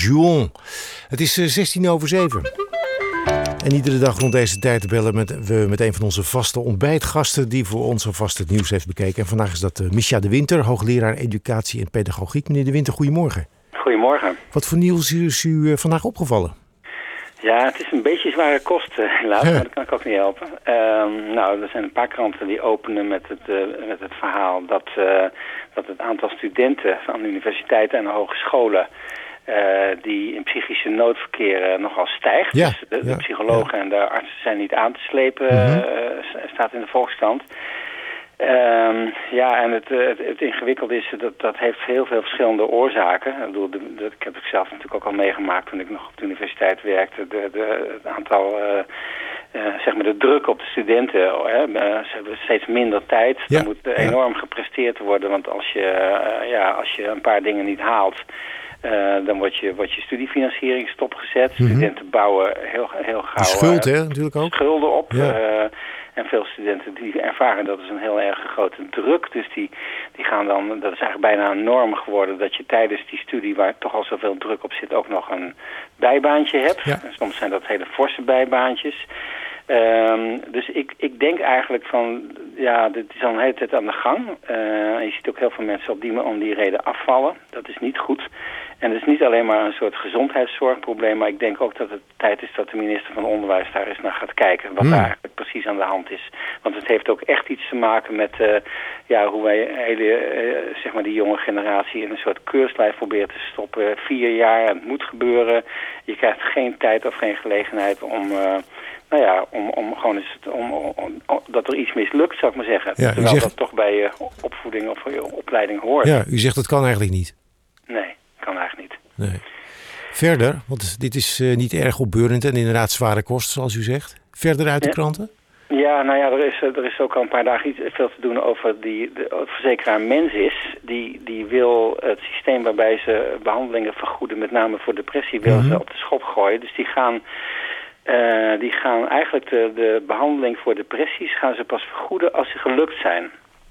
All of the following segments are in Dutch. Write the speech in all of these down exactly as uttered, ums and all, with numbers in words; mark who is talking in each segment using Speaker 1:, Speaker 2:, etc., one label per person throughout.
Speaker 1: Juon. Het is zestien over zeven. En iedere dag rond deze tijd bellen met, we met een van onze vaste ontbijtgasten die voor ons alvast het nieuws heeft bekeken. En vandaag is dat uh, Misja de Winter, hoogleraar educatie en pedagogiek. Meneer de Winter, goedemorgen.
Speaker 2: Goedemorgen.
Speaker 1: Wat voor nieuws is u uh, vandaag opgevallen?
Speaker 2: Ja, het is een beetje zware kost, uh, helaas, ja. Maar dat kan ik ook niet helpen. Uh, nou, er zijn een paar kranten die openen met het, uh, met het verhaal dat, uh, dat het aantal studenten van universiteiten en hogescholen Uh, die in psychische nood verkeren nogal stijgt.
Speaker 1: Ja,
Speaker 2: dus de, de
Speaker 1: ja,
Speaker 2: psychologen
Speaker 1: ja. en
Speaker 2: de artsen zijn niet aan te slepen,
Speaker 1: mm-hmm.
Speaker 2: uh, staat in de Volkskrant. Um, ja, en het, het, het ingewikkelde is, dat, dat heeft heel veel verschillende oorzaken. Ik bedoel, de, de, ik heb het zelf natuurlijk ook al meegemaakt toen ik nog op de universiteit werkte. De, de, het aantal, uh, uh, zeg maar de druk op de studenten. Hè, ze hebben steeds minder tijd.
Speaker 1: Ja,
Speaker 2: er moet enorm ja. gepresteerd worden, want als je, uh, ja, als je een paar dingen niet haalt, Uh, dan wordt je, wordt je studiefinanciering stopgezet. Mm-hmm. Studenten bouwen heel, heel gauw
Speaker 1: schuld, hè, natuurlijk ook.
Speaker 2: schulden op.
Speaker 1: Ja.
Speaker 2: Uh, en veel studenten die ervaren dat is een heel erg grote druk. Dus die, die gaan dan, dat is eigenlijk bijna een norm geworden, dat je tijdens die studie, waar toch al zoveel druk op zit, ook nog een bijbaantje hebt. Ja. En soms zijn dat hele forse bijbaantjes. Um, dus ik, ik denk eigenlijk van, ja, dit is al een hele tijd aan de gang. Uh, en je ziet ook heel veel mensen op die, om die reden afvallen. Dat is niet goed. En het is niet alleen maar een soort gezondheidszorgprobleem, maar ik denk ook dat het tijd is dat de minister van Onderwijs daar eens naar gaat kijken. Wat mm. daar eigenlijk precies aan de hand is. Want het heeft ook echt iets te maken met uh, ja, hoe wij hele, uh, zeg maar die jonge generatie in een soort keurslijf proberen te stoppen. Vier jaar, het moet gebeuren. Je krijgt geen tijd of geen gelegenheid om... Uh, Nou ja, om, om gewoon eens om, om, om, dat er iets mislukt, zou ik maar zeggen. Ja, Terwijl zegt... dat toch bij je opvoeding of je opleiding hoort.
Speaker 1: Ja, u zegt dat kan eigenlijk niet.
Speaker 2: Nee, kan eigenlijk niet.
Speaker 1: Nee. Verder, want dit is uh, niet erg opbeurend en inderdaad zware kosten, zoals u zegt. Verder uit de
Speaker 2: ja.
Speaker 1: kranten?
Speaker 2: Ja, nou ja, er is, er is ook al een paar dagen iets, veel te doen over die de verzekeraar Mensis. Die, die wil het systeem waarbij ze behandelingen vergoeden, met name voor depressie, wil mm-hmm. ze op de schop gooien. Dus die gaan... Uh, die gaan eigenlijk de, de behandeling voor depressies gaan ze pas vergoeden als ze gelukt zijn.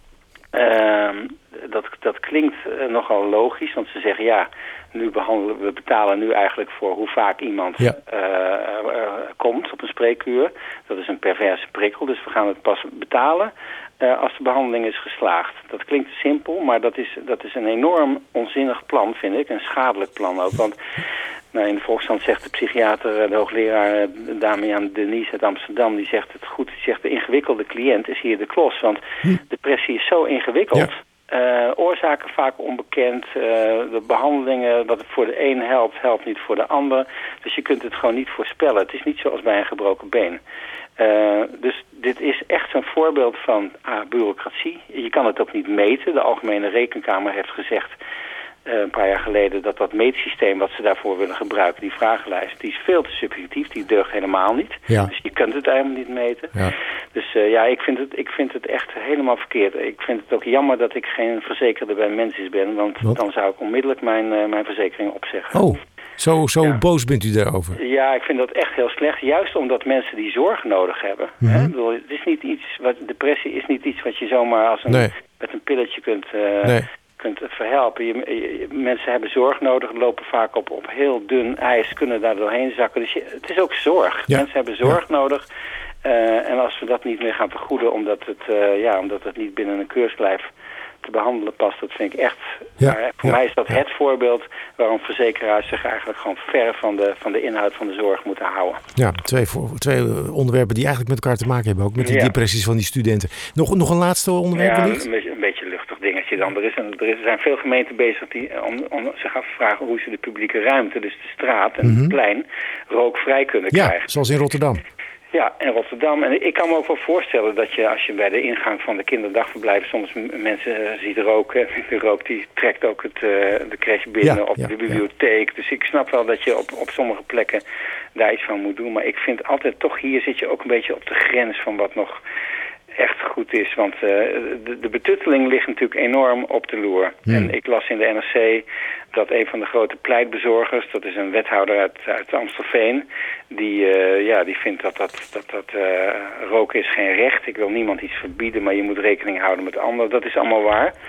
Speaker 2: Uh, dat, dat klinkt uh, nogal logisch, want ze zeggen ja, nu behandelen we betalen nu eigenlijk voor hoe vaak iemand ja. uh, uh, komt op een spreekuur. Dat is een perverse prikkel, dus we gaan het pas betalen uh, als de behandeling is geslaagd. Dat klinkt simpel, maar dat is, dat is een enorm onzinnig plan, vind ik. Een schadelijk plan ook, want... Nou, in de Volkskrant zegt de psychiater, de hoogleraar Damian Denies uit Amsterdam, die zegt het goed. Die zegt de ingewikkelde cliënt is hier de klos. Want hm. depressie is zo ingewikkeld. Ja. Uh, oorzaken vaak onbekend. Uh, de behandelingen, wat het voor de een helpt, helpt niet voor de ander. Dus je kunt het gewoon niet voorspellen. Het is niet zoals bij een gebroken been. Uh, dus dit is echt een voorbeeld van ah, bureaucratie. Je kan het ook niet meten. De Algemene Rekenkamer heeft gezegd... Uh, een paar jaar geleden dat dat meetsysteem wat ze daarvoor willen gebruiken, die vragenlijst, die is veel te subjectief, die deugt helemaal niet. Ja. Dus je kunt het eigenlijk niet meten. Ja. Dus uh, ja, ik vind, het, ik vind het echt helemaal verkeerd. Ik vind het ook jammer dat ik geen verzekerde bij Mensis ben, want wat? Dan zou ik onmiddellijk mijn, uh, mijn verzekering opzeggen.
Speaker 1: Oh, zo, zo ja. boos bent u daarover?
Speaker 2: Ja, ik vind dat echt heel slecht. Juist omdat mensen die zorg nodig hebben. Mm-hmm. Hè? Ik bedoel, het is niet iets wat, depressie is niet iets wat je zomaar als een, nee. met een pilletje kunt... Uh, nee. kunt verhelpen. Je, je, mensen hebben zorg nodig, lopen vaak op, op heel dun ijs, kunnen daar doorheen zakken. Dus je, het is ook zorg. Ja. Mensen hebben zorg ja. nodig. Uh, en als we dat niet meer gaan vergoeden, omdat het, uh, ja, omdat het niet binnen een keurslijf te behandelen past, dat vind ik echt... Ja. Maar voor ja. mij is dat ja. het voorbeeld waarom verzekeraars zich eigenlijk gewoon ver van de, van de inhoud van de zorg moeten houden.
Speaker 1: Ja, twee, twee onderwerpen die eigenlijk met elkaar te maken hebben, ook met die ja. depressies van die studenten. Nog, nog een laatste onderwerp?
Speaker 2: Ja, een beetje, een beetje luchtig dingetje dan. Er, is een, er, is, er zijn veel gemeenten bezig die om, om zich af te vragen hoe ze de publieke ruimte, dus de straat en mm-hmm. het plein, rookvrij kunnen
Speaker 1: ja,
Speaker 2: krijgen.
Speaker 1: Zoals in Rotterdam.
Speaker 2: Ja, in Rotterdam. En ik kan me ook wel voorstellen dat je als je bij de ingang van de kinderdagverblijven soms mensen uh, ziet roken. De rook die trekt ook het, uh, de crash binnen ja, op ja, de bibliotheek. Ja. Dus ik snap wel dat je op, op sommige plekken daar iets van moet doen. Maar ik vind altijd toch hier zit je ook een beetje op de grens van wat nog echt goed is. Want uh, de, de betutteling ligt natuurlijk enorm op de loer. Hmm. En ik las in de N R C dat een van de grote pleitbezorgers, dat is een wethouder uit, uit Amstelveen, die, uh, ja, die vindt dat, dat, dat, dat uh, roken is geen recht. Ik wil niemand iets verbieden, maar je moet rekening houden met anderen. Dat is allemaal waar.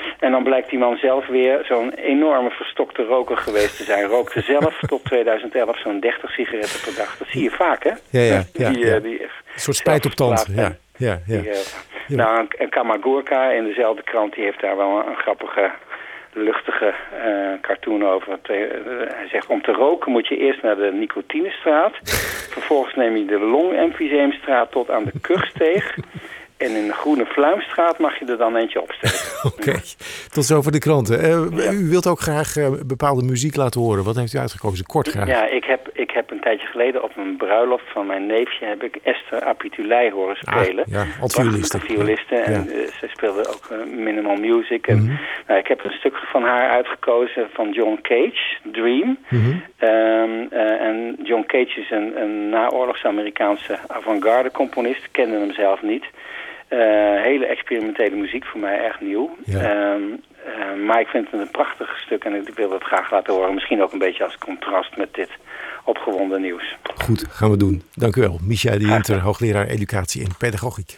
Speaker 2: En dan blijkt die man zelf weer zo'n enorme verstokte roker geweest te zijn. Rookte zelf tot tweeduizend elf zo'n dertig sigaretten per dag. Dat zie je vaak, hè?
Speaker 1: Ja, ja, ja.
Speaker 2: Die,
Speaker 1: ja.
Speaker 2: uh, die,
Speaker 1: een soort spijt op tand. Ja, ja, ja.
Speaker 2: Die, uh, ja. Nou, en Kamagurka in dezelfde krant, die heeft daar wel een, een grappige, luchtige uh, cartoon over. Twee, uh, hij zegt, om te roken moet je eerst naar de Nicotinestraat. Vervolgens neem je de Long-Emfyseemstraat tot aan de Kugsteeg. En in de Groene Fluimstraat mag je er dan eentje opsteken.
Speaker 1: Oké, okay. Tot zover de kranten. Uh, ja. U wilt ook graag uh, bepaalde muziek laten horen. Wat heeft u uitgekozen? Kort graag.
Speaker 2: Ja, ik heb, ik heb een tijdje geleden op een bruiloft van mijn neefje... heb ik Esther Apitulei horen spelen.
Speaker 1: Ah, ja, alt-violiste.
Speaker 2: violiste. En ja. uh, ze speelde ook uh, minimal music. En, mm-hmm. nou, ik heb een stuk van haar uitgekozen van John Cage, Dream. Mm-hmm. um, uh, en John Cage is een, een naoorlogse Amerikaanse avant-garde componist. Ik kende hem zelf niet. Uh, hele experimentele muziek, voor mij erg nieuw. Ja. Um, uh, maar ik vind het een prachtig stuk en ik wil het graag laten horen. Misschien ook een beetje als contrast met dit opgewonden nieuws.
Speaker 1: Goed, gaan we doen. Dank u wel. Misja de Winter, hoogleraar educatie en pedagogiek.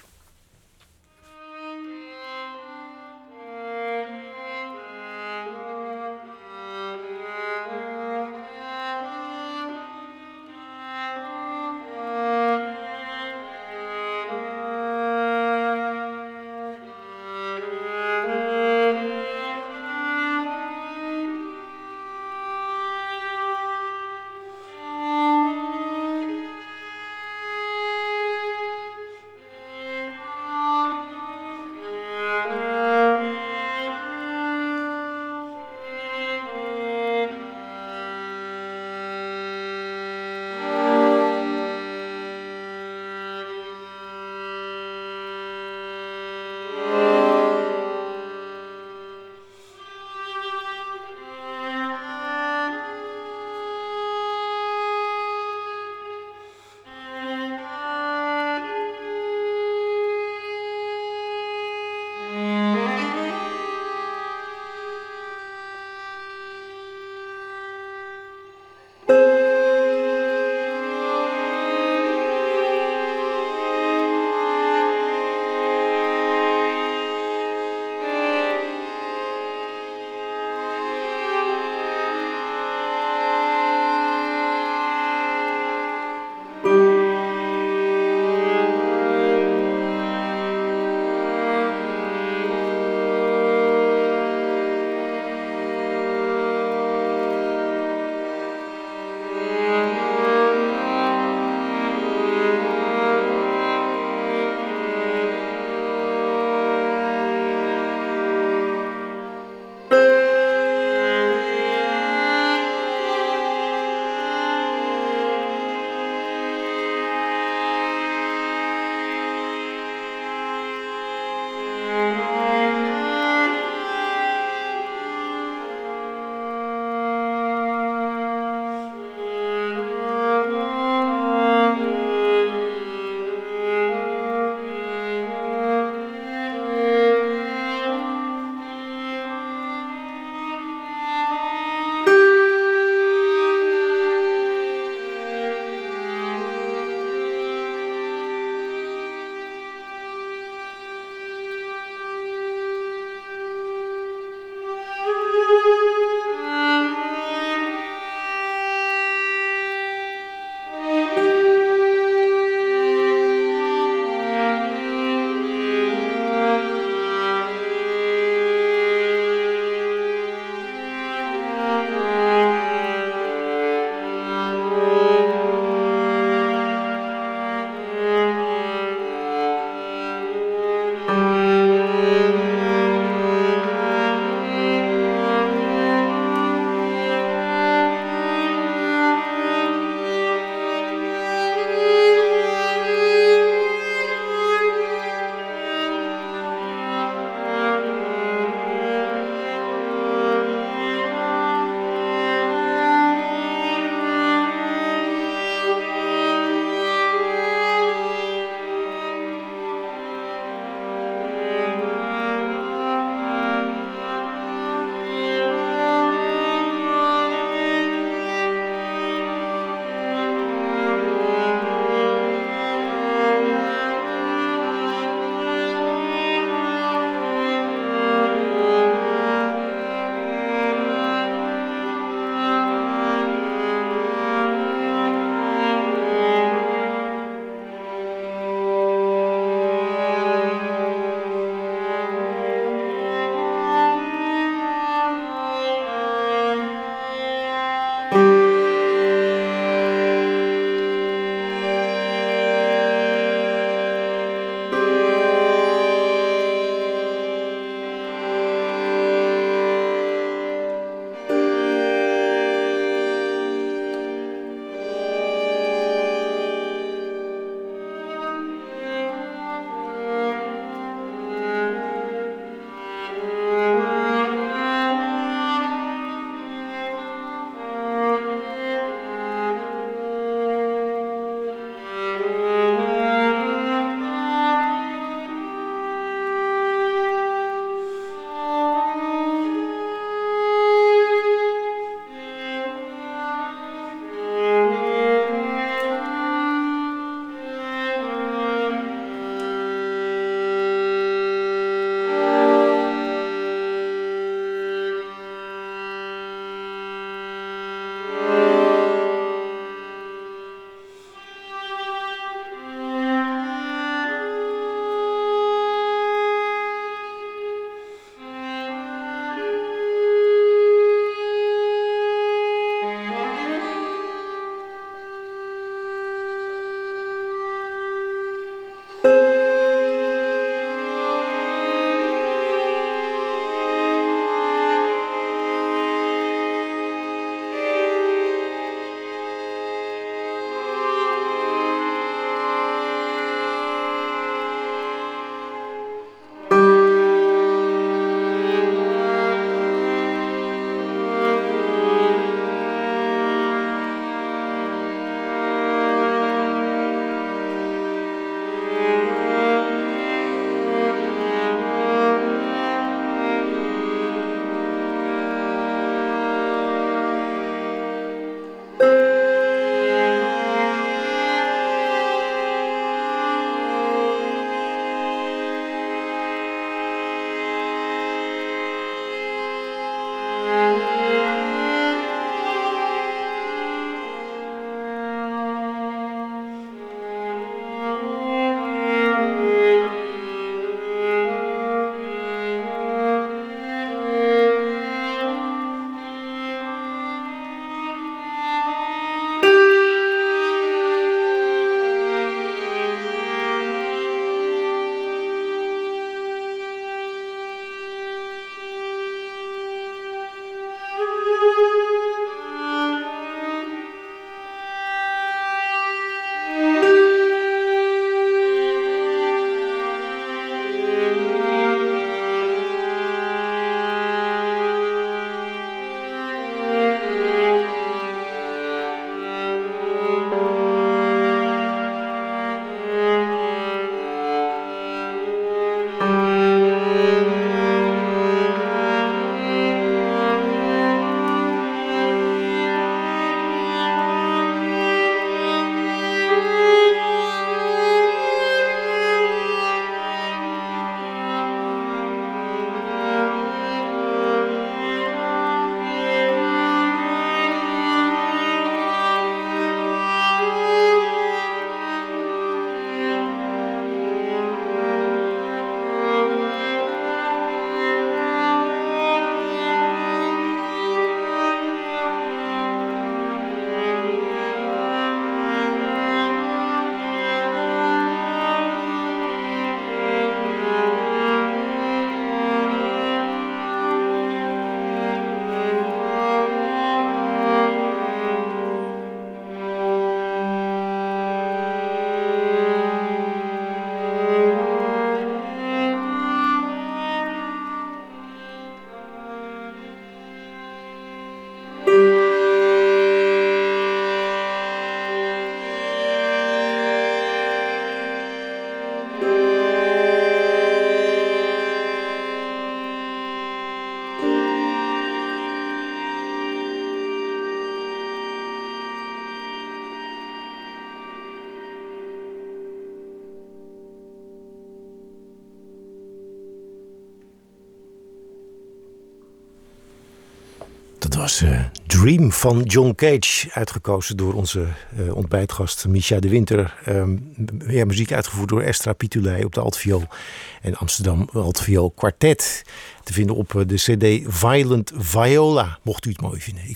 Speaker 1: was uh, Dream van John Cage, uitgekozen door onze uh, ontbijtgast Misha de Winter. Um, ja, muziek uitgevoerd door Estra Pitulei op de altviool en Amsterdam Altviool Quartet. Te vinden op uh, de cd Violent Viola, mocht u het mooi vinden. Ik